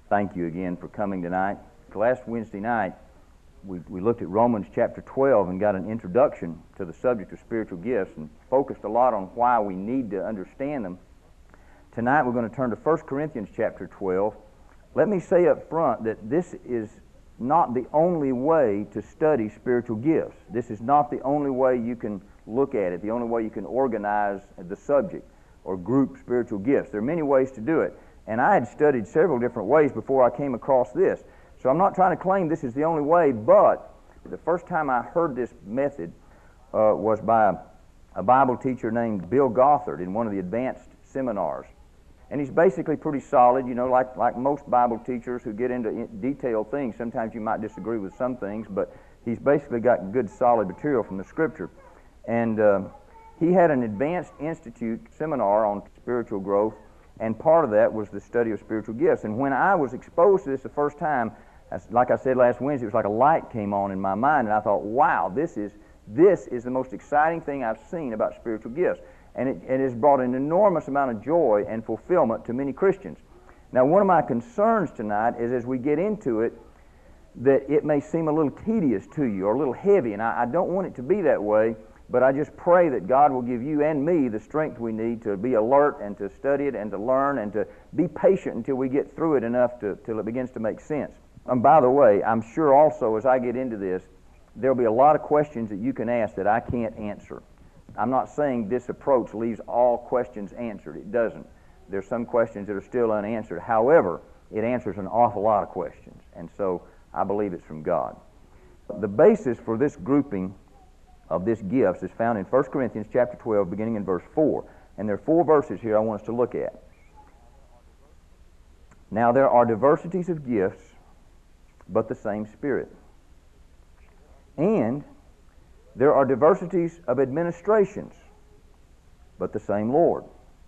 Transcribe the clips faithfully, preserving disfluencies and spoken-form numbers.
thank you again for coming tonight. Last Wednesday night, we, we looked at Romans chapter twelve and got an introduction to the subject of spiritual gifts and focused a lot on why we need to understand them. Tonight we're going to turn to First Corinthians chapter twelve. Let me say up front that this is not the only way to study spiritual gifts. This is not the only way you can look at it, the only way you can organize the subject or group spiritual gifts. There are many ways to do it. And I had studied several different ways before I came across this. So I'm not trying to claim this is the only way, but the first time I heard this method uh, was by a, a Bible teacher named Bill Gothard in one of the advanced seminars. And he's basically pretty solid, you know, like, like most Bible teachers who get into in detailed things. Sometimes you might disagree with some things, but he's basically got good, solid material from the Scripture. And uh, he had an Advanced Institute seminar on spiritual growth, and part of that was the study of spiritual gifts. And when I was exposed to this the first time, like I said last Wednesday, it was like a light came on in my mind, and I thought, wow, this is, this is the most exciting thing I've seen about spiritual gifts. And it, it has brought an enormous amount of joy and fulfillment to many Christians. Now, one of my concerns tonight is as we get into it, that it may seem a little tedious to you or a little heavy, and I, I don't want it to be that way, but I just pray that God will give you and me the strength we need to be alert and to study it and to learn and to be patient until we get through it enough to, till it begins to make sense. And by the way, I'm sure also as I get into this, there'll be a lot of questions that you can ask that I can't answer. I'm not saying this approach leaves all questions answered. It doesn't. There's some questions that are still unanswered. However, it answers an awful lot of questions, and so I believe it's from God. The basis for this grouping of this gifts is found in First Corinthians chapter twelve, beginning in verse four. And there are four verses here I want us to look at. Now there are diversities of gifts, but the same Spirit. And there are diversities of administrations, but the same Lord.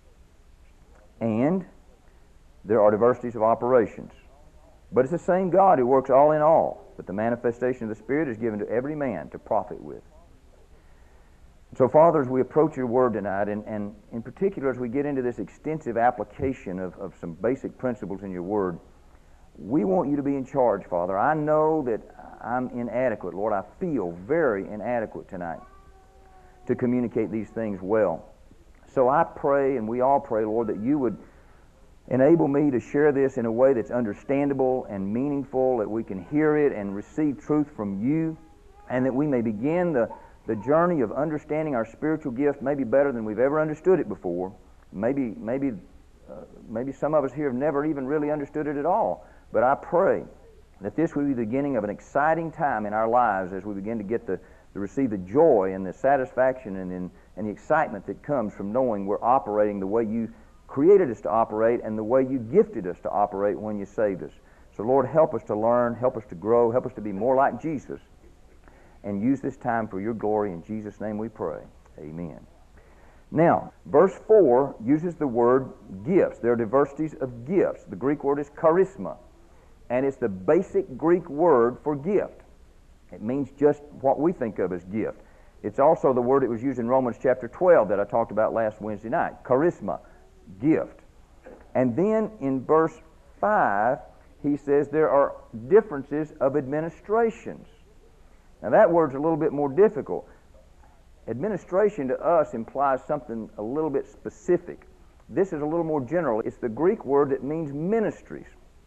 And there are diversities of operations, but it's the same God who works all in all. But the manifestation of the Spirit is given to every man to profit with. So, Father, as we approach your Word tonight, and, and in particular as we get into this extensive application of, of some basic principles in your Word, we want you to be in charge, Father. I know that I'm inadequate, Lord. I feel very inadequate tonight to communicate these things well. So I pray, and we all pray, Lord, that you would enable me to share this in a way that's understandable and meaningful, that we can hear it and receive truth from you, and that we may begin the, the journey of understanding our spiritual gift maybe better than we've ever understood it before. Maybe, maybe, uh, maybe some of us here have never even really understood it at all. But I pray that this will be the beginning of an exciting time in our lives as we begin to get the, to receive the joy and the satisfaction and, and, and the excitement that comes from knowing we're operating the way you created us to operate and the way you gifted us to operate when you saved us. So, Lord, help us to learn, help us to grow, help us to be more like Jesus, and use this time for your glory. In Jesus' name we pray. Amen. Now, verse four uses the word gifts. There are diversities of gifts. The Greek word is charisma, and it's the basic Greek word for gift. It means just what we think of as gift. It's also the word that was used in Romans chapter twelve that I talked about last Wednesday night. Charisma, gift. And then in verse five, he says there are differences of administrations. Now that word's a little bit more difficult. Administration to us implies something a little bit specific. This is a little more general. It's the Greek word that means ministries,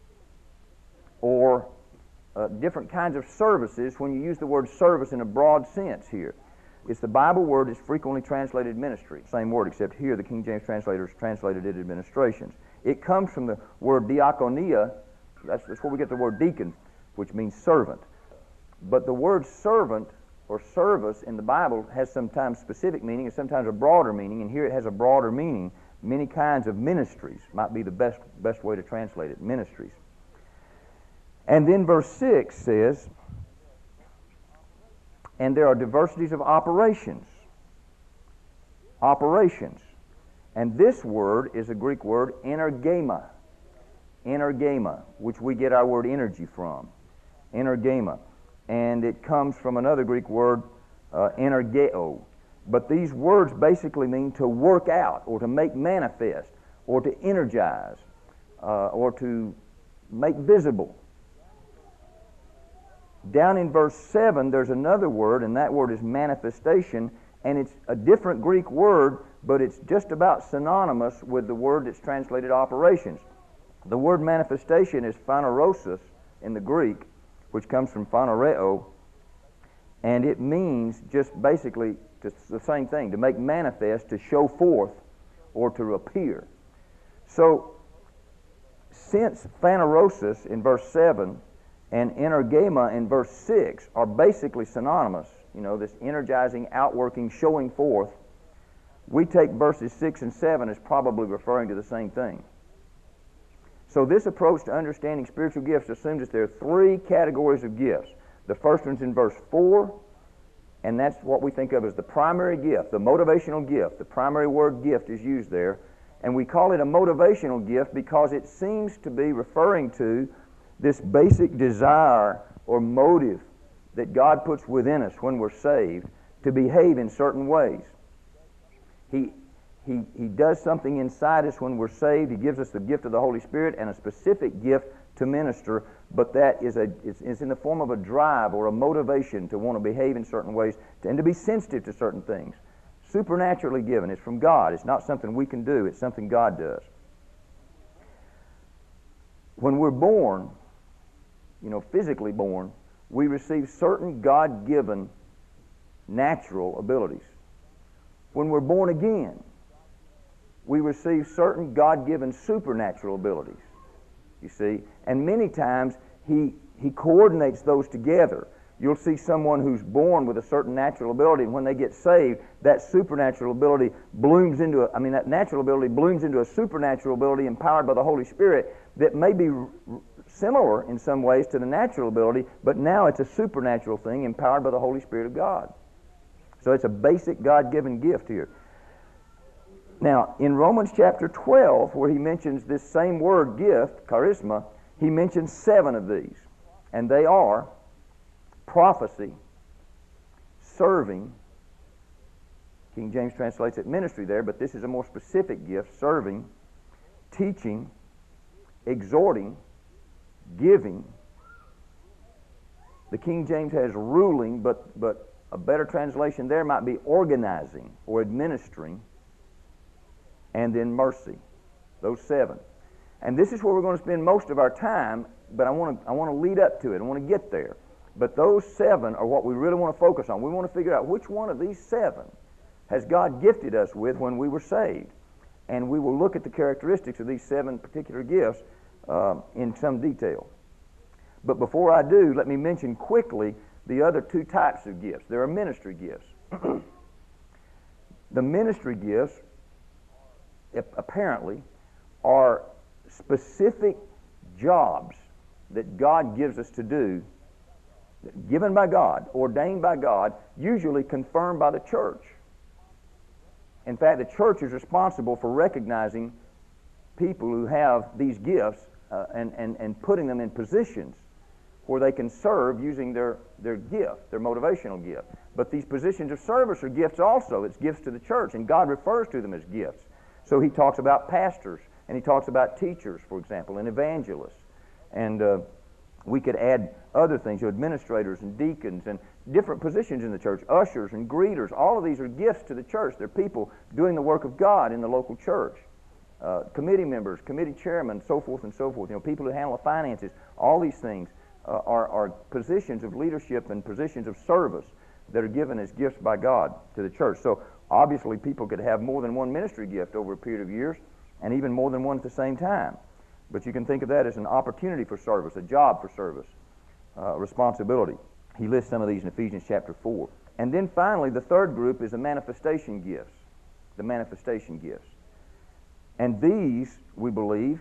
or uh, different kinds of services when you use the word service in a broad sense here. It's the Bible word that's frequently translated ministry. Same word, except here the King James translators translated it administrations. It comes from the word diakonia. That's, that's where we get the word deacon, which means servant. But the word servant or service in the Bible has sometimes specific meaning and sometimes a broader meaning, and here it has a broader meaning. Many kinds of ministries might be the best, best way to translate it, ministries. And then verse six says, and there are diversities of operations. Operations. And this word is a Greek word, energema. Energema, which we get our word energy from. Energema. And it comes from another Greek word, uh, energeo. But these words basically mean to work out, or to make manifest, or to energize, uh, or to make visible. Down in verse seven, there's another word, and that word is manifestation, and it's a different Greek word, but it's just about synonymous with the word that's translated operations. The word manifestation is phanerosis in the Greek, which comes from phanereo, and it means just basically just the same thing, to make manifest, to show forth, or to appear. So, since phanerosis in verse seven and energema in verse six are basically synonymous, you know, this energizing, outworking, showing forth, we take verses six and seven as probably referring to the same thing. So this approach to understanding spiritual gifts assumes that there are three categories of gifts. The first one's in verse four, and that's what we think of as the primary gift, the motivational gift. The primary word gift is used there, and we call it a motivational gift because it seems to be referring to this basic desire or motive that God puts within us when we're saved to behave in certain ways. He, he, he does something inside us when we're saved. He gives us the gift of the Holy Spirit and a specific gift to minister, but that is a it's, it's in the form of a drive or a motivation to want to behave in certain ways and to be sensitive to certain things. Supernaturally given. It's from God. It's not something we can do. It's something God does. When we're born, you know, physically born, we receive certain God-given natural abilities. When we're born again, we receive certain God-given supernatural abilities, you see. And many times, he, he coordinates those together. You'll see someone who's born with a certain natural ability, and when they get saved, that supernatural ability blooms into a, I mean, that natural ability blooms into a supernatural ability empowered by the Holy Spirit that may be r- similar in some ways to the natural ability, but now it's a supernatural thing empowered by the Holy Spirit of God. So it's a basic God-given gift here. Now, in Romans chapter twelve, where he mentions this same word gift, charisma, he mentions seven of these. And they are prophecy, serving, King James translates it ministry there, but this is a more specific gift, serving, teaching, exhorting, giving. The King James has ruling, but, but a better translation there might be organizing or administering, and then mercy. Those seven. And this is where we're going to spend most of our time, but I want to I want to lead up to it. I want to get there. But those seven are what we really want to focus on. We want to figure out which one of these seven has God gifted us with when we were saved. And we will look at the characteristics of these seven particular gifts uh, in some detail. But before I do, let me mention quickly the other two types of gifts. There are ministry gifts. The ministry gifts, apparently, are specific jobs that God gives us to do, given by God, ordained by God, usually confirmed by the church. In fact, the church is responsible for recognizing people who have these gifts uh, and, and, and putting them in positions where they can serve using their, their gift, their motivational gift. But these positions of service are gifts also. It's gifts to the church, and God refers to them as gifts. So he talks about pastors, and he talks about teachers, for example, and evangelists. And uh, we could add other things, you know, administrators and deacons and different positions in the church, ushers and greeters. All of these are gifts to the church. They're people doing the work of God in the local church. Uh, committee members, committee chairmen, so forth and so forth. You know, people who handle the finances. All these things uh, are, are positions of leadership and positions of service that are given as gifts by God to the church. So obviously people could have more than one ministry gift over a period of years, and even more than one at the same time. But you can think of that as an opportunity for service, a job for service, uh, responsibility. He lists some of these in Ephesians chapter four. And then finally, the third group is the manifestation gifts. The manifestation gifts. And these, we believe,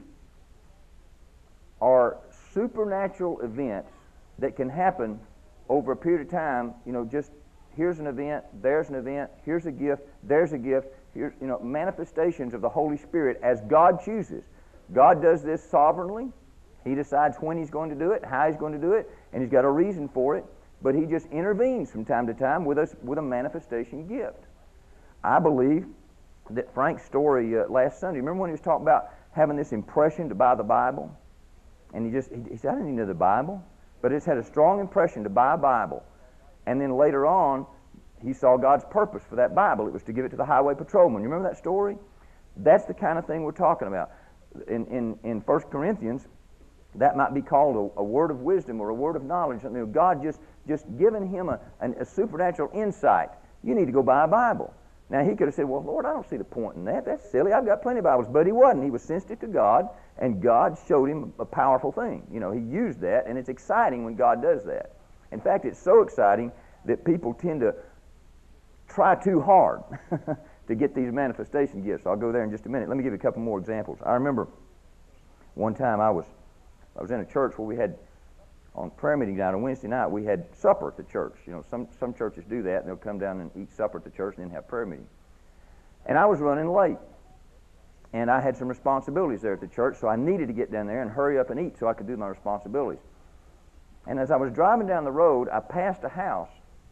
are supernatural events that can happen over a period of time. You know, just here's an event, there's an event, here's a gift, there's a gift. Here's, you know, manifestations of the Holy Spirit as God chooses. God does this sovereignly. He decides when he's going to do it, how he's going to do it, and he's got a reason for it. But he just intervenes from time to time with us with a manifestation gift. I believe that Frank's story uh, last Sunday, remember when he was talking about having this impression to buy the Bible? And he just, he, he said, I didn't even know the Bible. But it's had a strong impression to buy a Bible. And then later on, he saw God's purpose for that Bible. It was to give it to the highway patrolman. You remember that story? That's the kind of thing we're talking about. In, in, in First Corinthians, that might be called a, a word of wisdom or a word of knowledge. You know, God just, just given him a, an, a supernatural insight. You need to go buy a Bible. Now, he could have said, well, Lord, I don't see the point in that. That's silly. I've got plenty of Bibles. But he wasn't. He was sensitive to God, and God showed him a powerful thing. You know, he used that, and it's exciting when God does that. In fact, it's so exciting that people tend to try too hard to get these manifestation gifts. I'll go there in just a minute. Let me give you a couple more examples. I remember one time I was I was in a church where we had, on prayer meeting down on Wednesday night, we had supper at the church. You know, some, some churches do that, and they'll come down and eat supper at the church and then have prayer meeting. And I was running late, and I had some responsibilities there at the church, so I needed to get down there and hurry up and eat so I could do my responsibilities. And as I was driving down the road, I passed a house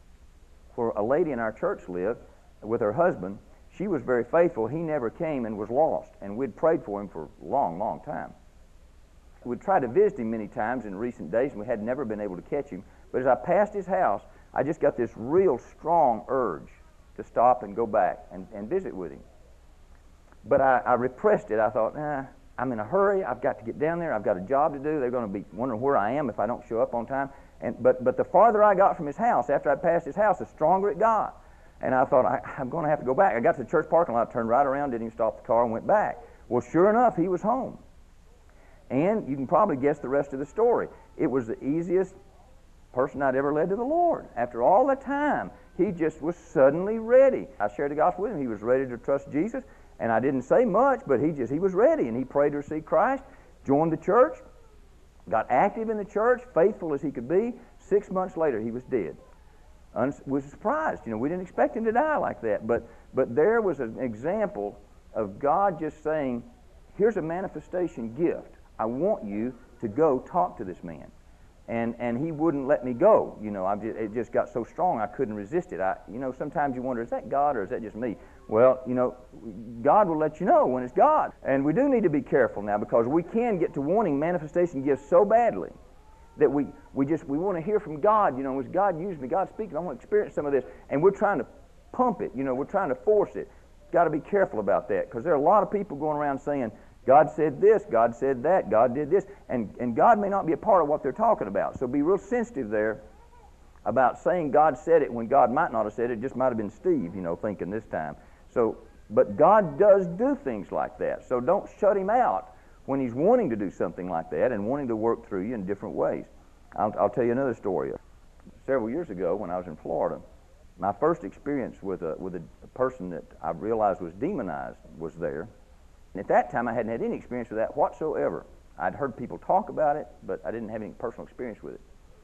where a lady in our church lived with her husband. She was very faithful. He never came and was lost, and we'd prayed for him for a long, long time. We'd tried to visit him many times in recent days, and we had never been able to catch him. But as I passed his house, I just got this real strong urge to stop and go back and, and visit with him. But I, I repressed it. I thought, nah, I'm in a hurry. I've got to get down there. I've got a job to do. They're going to be wondering where I am if I don't show up on time. And But, but the farther I got from his house, after I passed his house, the stronger it got. And I thought, I, I'm going to have to go back. I got to the church parking lot, turned right around, didn't even stop the car, and went back. Well, sure enough, he was home. And you can probably guess the rest of the story. It was the easiest person I'd ever led to the Lord. After all the time, he just was suddenly ready. I shared the gospel with him. He was ready to trust Jesus, and I didn't say much, but he just he was ready, and he prayed to receive Christ, joined the church, got active in the church, faithful as he could be. Six months later, he was dead. I was surprised. You know, we didn't expect him to die like that, but but there was an example of God just saying, here's a manifestation gift. I want you to go talk to this man. And and he wouldn't let me go. You know, I just, it just got so strong I couldn't resist it. I, you know, sometimes you wonder, is that God or is that just me? Well, you know, God will let you know when it's God. And we do need to be careful now, because we can get to wanting manifestation gifts so badly that we, we just, we want to hear from God. You know, as God used me, God speaking, I want to experience some of this. And we're trying to pump it. You know, we're trying to force it. Got to be careful about that, because there are a lot of people going around saying, God said this, God said that, God did this, and, and God may not be a part of what they're talking about. So be real sensitive there about saying God said it when God might not have said it. It just might have been Steve, you know, thinking this time. So, but God does do things like that. So don't shut him out when he's wanting to do something like that and wanting to work through you in different ways. I'll, I'll tell you another story. Several years ago when I was in Florida, my first experience with a, with a, a person that I realized was demonized was there. And at that time, I hadn't had any experience with that whatsoever. I'd heard people talk about it, but I didn't have any personal experience with it.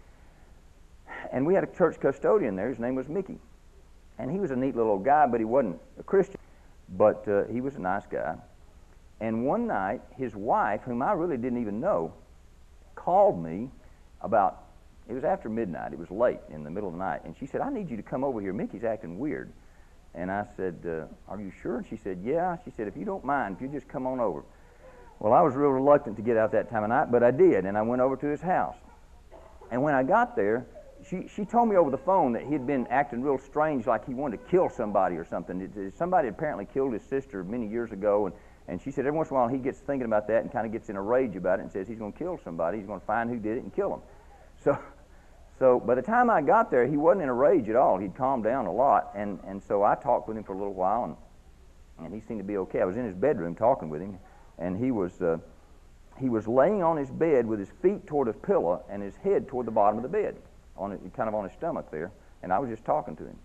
And we had a church custodian there. His name was Mickey. And he was a neat little old guy, but he wasn't a Christian. But uh, he was a nice guy. And one night, his wife, whom I really didn't even know, called me about, it was after midnight. It was late in the middle of the night. And she said, I need you to come over here. Mickey's acting weird. And I said, uh, are you sure? And she said, yeah. She said, if you don't mind, if you just come on over. Well, I was real reluctant to get out that time of night, but I did, and I went over to his house. And when I got there, she, she told me over the phone that he'd been acting real strange, like he wanted to kill somebody or something. It, it, somebody had apparently killed his sister many years ago, and, and she said every once in a while he gets thinking about that and kind of gets in a rage about it and says he's going to kill somebody. He's going to find who did it and kill him. So... So by the time I got there, he wasn't in a rage at all. He'd calmed down a lot, and, and so I talked with him for a little while, and and he seemed to be okay. I was in his bedroom talking with him, and he was uh, he was laying on his bed with his feet toward a pillow and his head toward the bottom of the bed, on it, kind of on his stomach there, and I was just talking to him.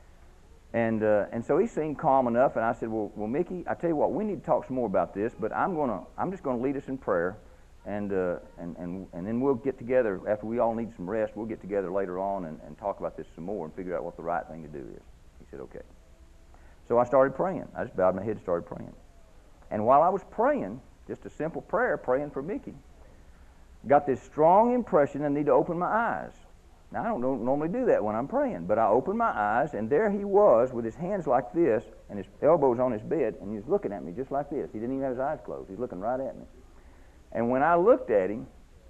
And uh, and so he seemed calm enough, and I said, well, well, Mickey, I tell you what, we need to talk some more about this, but I'm gonna I'm just going to lead us in prayer. And, uh, and and and then we'll get together, after we all need some rest, we'll get together later on and, and talk about this some more and figure out what the right thing to do is. He said, okay. So I started praying. I just bowed my head and started praying. And while I was praying, just a simple prayer, praying for Mickey, got this strong impression I need to open my eyes. Now, I don't, don't normally do that when I'm praying, but I opened my eyes, and there he was with his hands like this and his elbows on his bed, and he was looking at me just like this. He didn't even have his eyes closed. He was looking right at me. And when I looked at him,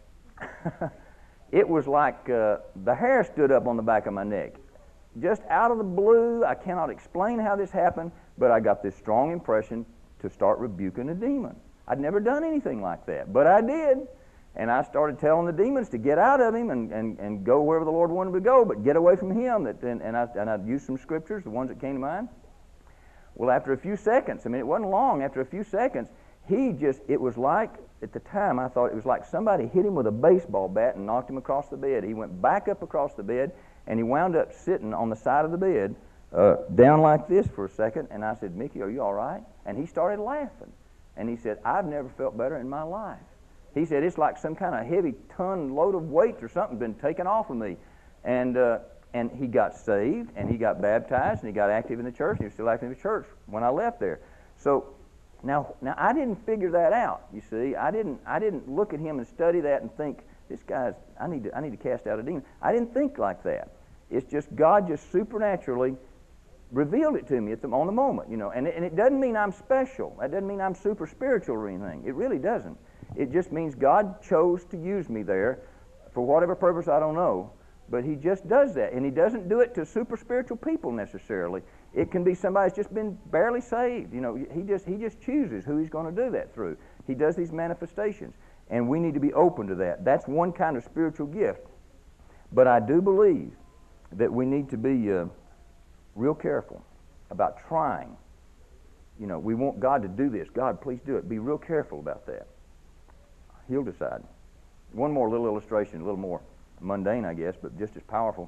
It was like uh, the hair stood up on the back of my neck. Just out of the blue, I cannot explain how this happened, but I got this strong impression to start rebuking a demon. I'd never done anything like that, but I did. And I started telling the demons to get out of him and, and, and go wherever the Lord wanted to go, but get away from him. That, and, and, I, and I'd used some scriptures, the ones that came to mind. Well, after a few seconds, I mean, it wasn't long, after a few seconds, he just, it was like, at the time, I thought it was like somebody hit him with a baseball bat and knocked him across the bed. He went back up across the bed, and he wound up sitting on the side of the bed, uh, down like this for a second, and I said, Mickey, are you all right? And he started laughing. And he said, I've never felt better in my life. He said, it's like some kind of heavy ton load of weight or something been taken off of me. And uh, and he got saved, and he got baptized, and he got active in the church, and he was still active in the church when I left there. So now, now I didn't figure that out, you see. I didn't I didn't look at him and study that and think, this guy's, I need to I need to cast out a demon. I didn't think like that. It's just God just supernaturally revealed it to me at the, on the moment, you know. And it, and it doesn't mean I'm special. That doesn't mean I'm super spiritual or anything. It really doesn't. It just means God chose to use me there for whatever purpose, I don't know. But he just does that. And he doesn't do it to super spiritual people necessarily. It can be somebody who's just been barely saved. You know, he just he just chooses who he's going to do that through. He does these manifestations. And we need to be open to that. That's one kind of spiritual gift. But I do believe that we need to be uh, real careful about trying. You know, we want God to do this. God, please do it. Be real careful about that. He'll decide. One more little illustration, a little more mundane, I guess, but just as powerful.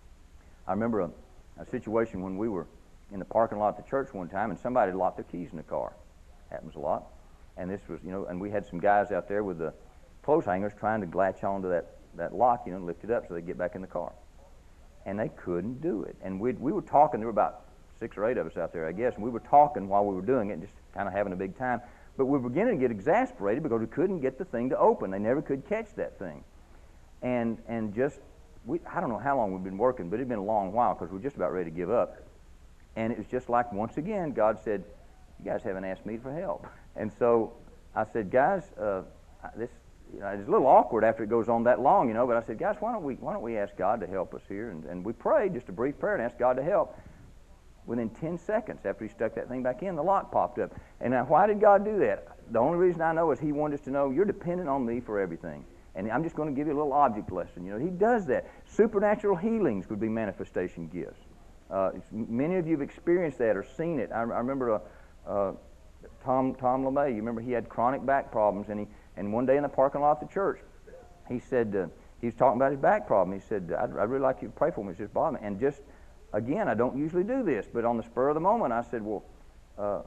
I remember a, a situation when we were in the parking lot at the church one time, and somebody had locked their keys in the car. Happens a lot. And this was, you know, and we had some guys out there with the clothes hangers trying to latch onto that, that lock, you know, and lift it up so they'd get back in the car. And they couldn't do it. And we we were talking, there were about six or eight of us out there, I guess, and we were talking while we were doing it, just kind of having a big time. But we were beginning to get exasperated because we couldn't get the thing to open. They never could catch that thing. And and just, we I don't know how long we've been working, but it had been a long while because we were just about ready to give up. And it was just like, once again, God said, you guys haven't asked me for help. And so I said, guys, uh, this, you know, it's a little awkward after it goes on that long, you know, but I said, guys, why don't we why don't we ask God to help us here? And, and we prayed, just a brief prayer, and asked God to help. Within ten seconds after he stuck that thing back in, the lock popped up. And now, why did God do that? The only reason I know is he wanted us to know you're dependent on me for everything. And I'm just going to give you a little object lesson. You know, he does that. Supernatural healings would be manifestation gifts. Uh, many of you have experienced that or seen it. I, I remember a, uh, Tom Tom LeMay. You remember he had chronic back problems, and he and one day in the parking lot of the church, he said uh, he was talking about his back problem. He said, I'd, I'd really like you to pray for me. It's just bothering me. And just Again, I don't usually do this, but on the spur of the moment, I said, well, uh,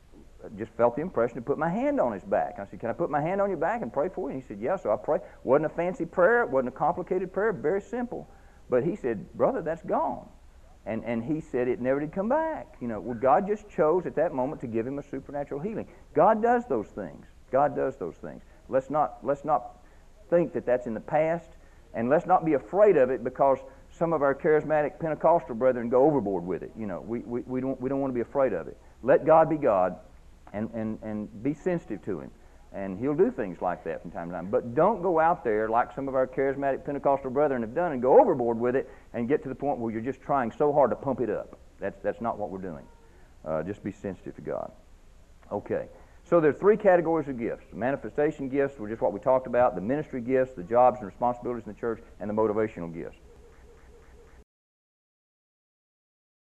I just felt the impression to put my hand on his back. I said, can I put my hand on your back and pray for you? And he said, yeah. So I prayed. Wasn't a fancy prayer. It wasn't a complicated prayer. Very simple. But he said, brother, that's gone. And and he said it never did come back. You know, well, God just chose at that moment to give him a supernatural healing. God does those things. God does those things. Let's not let's not think that that's in the past, and let's not be afraid of it because some of our charismatic Pentecostal brethren go overboard with it. You know, we, we, we don't we don't want to be afraid of it. Let God be God, and, and, and be sensitive to him. And he'll do things like that from time to time. But don't go out there like some of our charismatic Pentecostal brethren have done and go overboard with it and get to the point where you're just trying so hard to pump it up. That's, that's not what we're doing. Uh, just be sensitive to God. Okay. So there are three categories of gifts. The manifestation gifts were just what we talked about, the ministry gifts, the jobs and responsibilities in the church, and the motivational gifts.